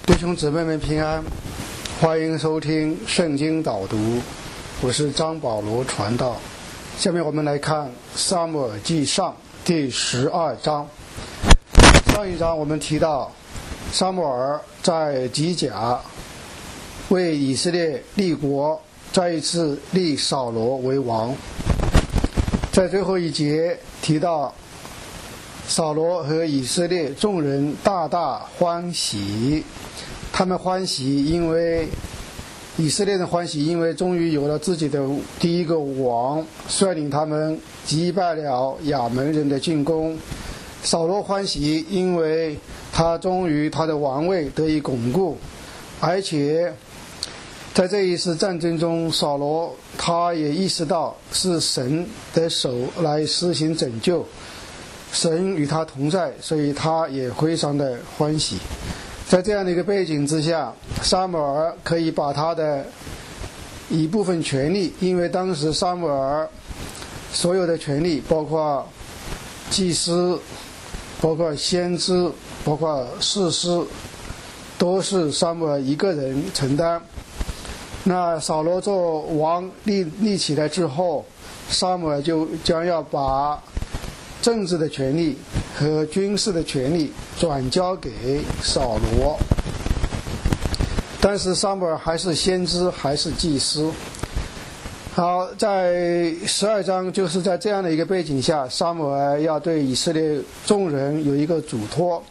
弟兄姊妹们平安，欢迎收听圣经导读，我是张保罗传道。下面我们来看撒母耳记上第12章。上一章我们提到撒母耳在吉甲为以色列立国，再一次立扫罗为王。在最后一节提到扫罗和以色列众人大大欢喜，他们欢喜，因为以色列人欢喜，因为终于有了自己的第一个王，率领他们击败了亚门人的进攻。扫罗欢喜，因为他终于他的王位得以巩固，而且在这一次战争中，扫罗他也意识到是神的手来施行拯救，神与他同在，所以他也非常的欢喜。在这样的一个背景之下，撒母耳可以把他的一部分权利，因为当时撒母耳所有的权利，包括祭司，包括先知，包括士师，都是撒母耳一个人承担。那扫罗做王立起来之后，撒母耳就将要把政治的权利和军事的权利转交给扫罗，但是撒母耳还是先知，还是祭司。好，在12章就是在这样的一个背景下，撒母耳要对以色列众人有一个嘱托。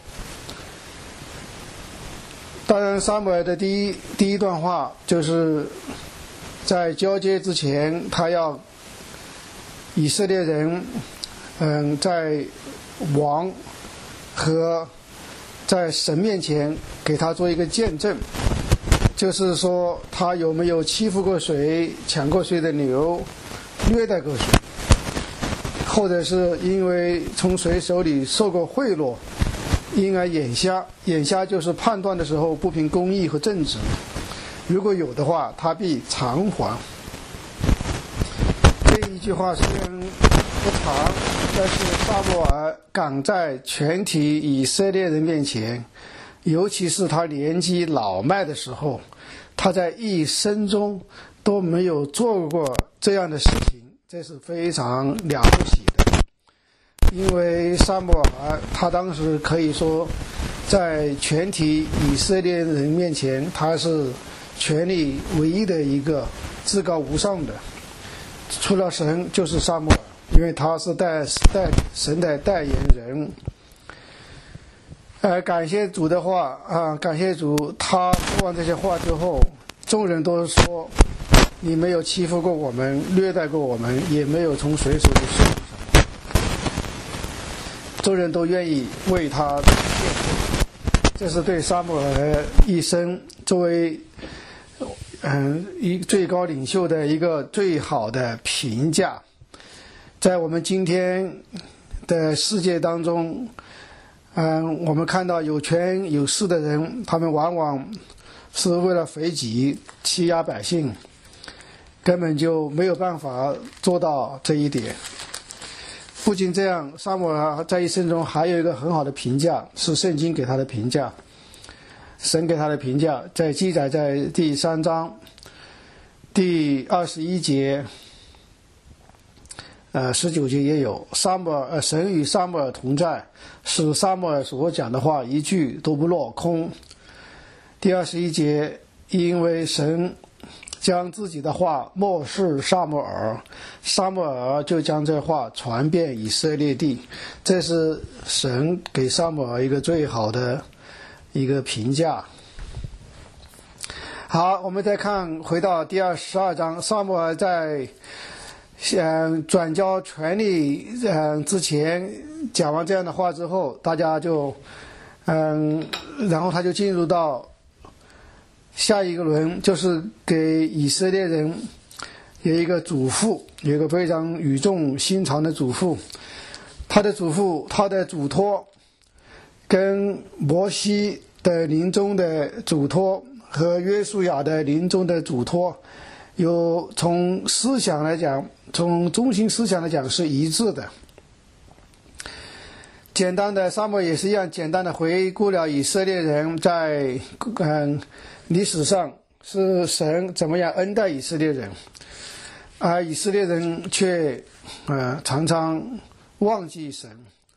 当然，撒母耳的第一段话就是在交接之前，他要以色列人在王和在神面前给他做一个见证，就是说他有没有欺负过谁，抢过谁的牛，虐待过谁，或者是因为从谁手里受过贿赂，因而眼瞎。眼瞎就是判断的时候不凭公义和正直，如果有的话，他必偿还。这一句话虽然不长，但是撒母耳敢在全体以色列人面前，尤其是他年纪老迈的时候，他在一生中都没有做过这样的事情，这是非常了不起的。因为撒母耳他当时可以说在全体以色列人面前，他是权力唯一的一个，至高无上的，除了神就是撒母耳，因为他是神的代言人。感谢主的话感谢主，他说完这些话之后，众人都说你没有欺负过我们，虐待过我们，也没有从谁手里受过什么。众人都愿意为他见证，这是对撒母耳一生作为最高领袖的一个最好的评价。在我们今天的世界当中，我们看到有权有势的人，他们往往是为了肥己欺压百姓，根本就没有办法做到这一点。不仅这样，撒母耳在一生中还有一个很好的评价，是圣经给他的评价，神给他的评价，在记载在第3章第21节19节也有。神与撒母耳同在，使撒母耳所讲的话一句都不落空。第21节，因为神将自己的话默示撒母耳，撒母耳就将这话传遍以色列地。这是神给撒母耳一个最好的一个评价。好，我们再回到第12章，撒母耳在转交权力之前讲完这样的话之后，大家就然后他就进入到下一个轮，就是给以色列人有一个嘱咐，有一个非常语重心长的嘱咐。他的嘱托跟摩西的临终的嘱托和约书亚的临终的嘱托有从思想来讲，从中心思想来讲是一致的。 撒母耳也是一样简单的回顾了以色列人在历史上是神怎么样恩待以色列人，而以色列人却常常忘记神，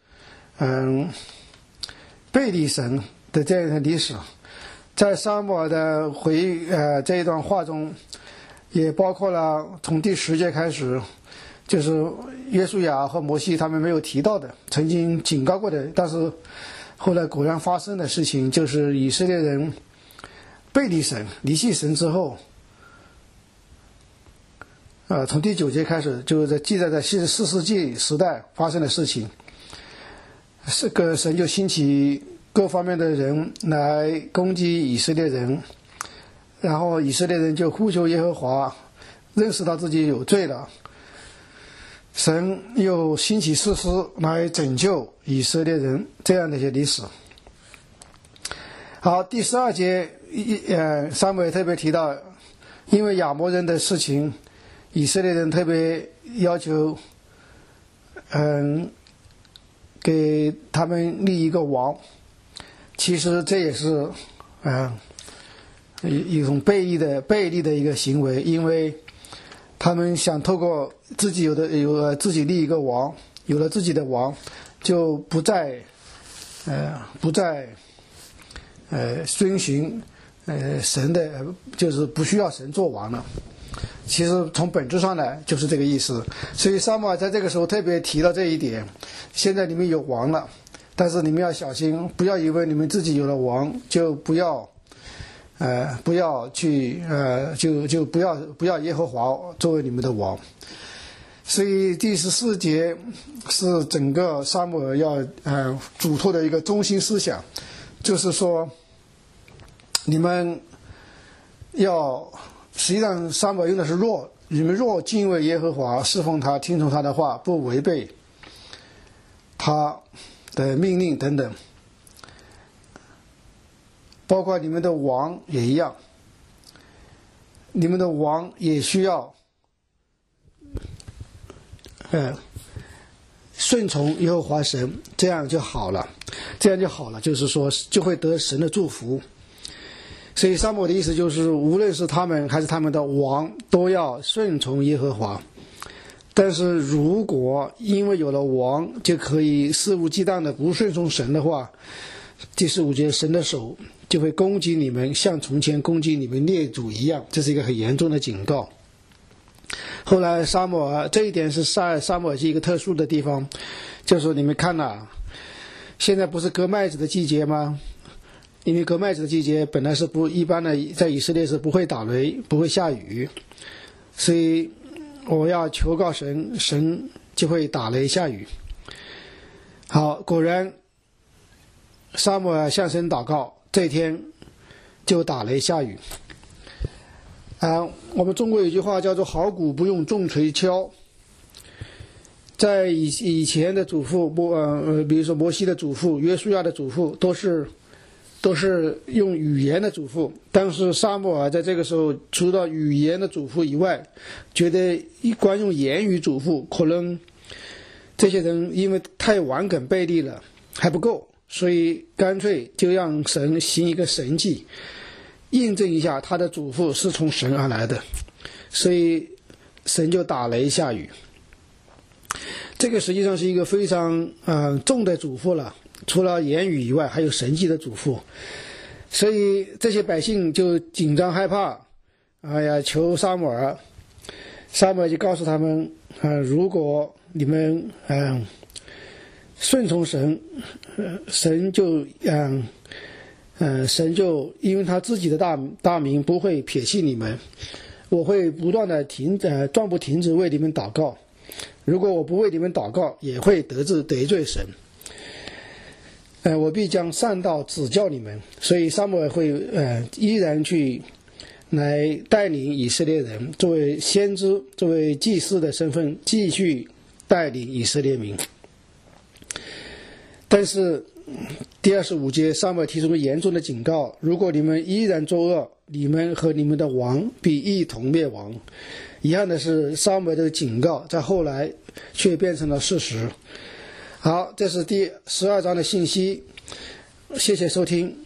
背离神的这样的历史。在撒母耳的这一段话中，也包括了从第10节开始，就是约书亚和摩西他们没有提到的，曾经警告过的，但是后来果然发生的事情，就是以色列人背离神、离弃神之后，从第9节开始，就是记载在4世纪时代发生的事情。神就兴起各方面的人来攻击以色列人，然后以色列人就呼求耶和华，认识到自己有罪了。神又兴起士师来拯救以色列人，这样的一些历史。好，第12节，撒母耳特别提到，因为亚摩人的事情，以色列人特别要求，给他们立一个王。其实这也是，一种背离的一个行为，因为他们想透过自己有了自己立一个王，有了自己的王，就不再遵循神的，就是不需要神做王了。其实从本质上来就是这个意思。所以撒母耳在这个时候特别提到这一点，现在你们有王了，但是你们要小心，不要以为你们自己有了王就不要去就不要耶和华作为你们的王。所以第14节是整个撒母耳要嘱托的一个中心思想，就是说你们要，实际上撒母耳用的是若，你们若敬畏耶和华，侍奉他，听从他的话，不违背他的命令等等，包括你们的王也一样，你们的王也需要顺从耶和华神，这样就好了，就是说就会得神的祝福。所以撒母耳的意思就是，无论是他们还是他们的王，都要顺从耶和华。但是如果因为有了王就可以肆无忌惮的不顺从神的话，第15节，神的手就会攻击你们，像从前攻击你们列祖一样，这是一个很严重的警告。后来撒母耳，这一点是撒母耳记一个特殊的地方，就是你们看呐，现在不是割麦子的季节吗？因为割麦子的季节本来是一般的，在以色列是不会打雷，不会下雨，所以我要求告神，神就会打雷下雨。好，果然撒母耳向神祷告，这一天就打雷下雨。我们中国有句话叫做好鼓不用重锤敲。在以前的祖父比如说摩西的祖父、约书亚的祖父都是用语言的祖父，但是撒母耳在这个时候除了语言的祖父以外，觉得光用言语祖父，可能这些人因为太顽梗背离了还不够，所以干脆就让神行一个神迹，印证一下他的祖父是从神而来的，所以神就打雷下雨。这个实际上是一个非常重的嘱咐了，除了言语以外还有神迹的嘱咐，所以这些百姓就紧张害怕，求撒母耳。撒母耳就告诉他们，如果你们顺从神，神就因为他自己的大名不会撇弃你们，我会不断的断不停止为你们祷告，如果我不为你们祷告，也会得罪神。我必将善道指教你们，所以撒母耳会依然去来带领以色列人，作为先知、作为祭司的身份继续带领以色列民。但是第25节，撒母耳提出了严重的警告，如果你们依然作恶，你们和你们的王必一同灭亡。遗憾的是，撒母耳的警告在后来却变成了事实。 好，这是第12章的信息，谢谢收听。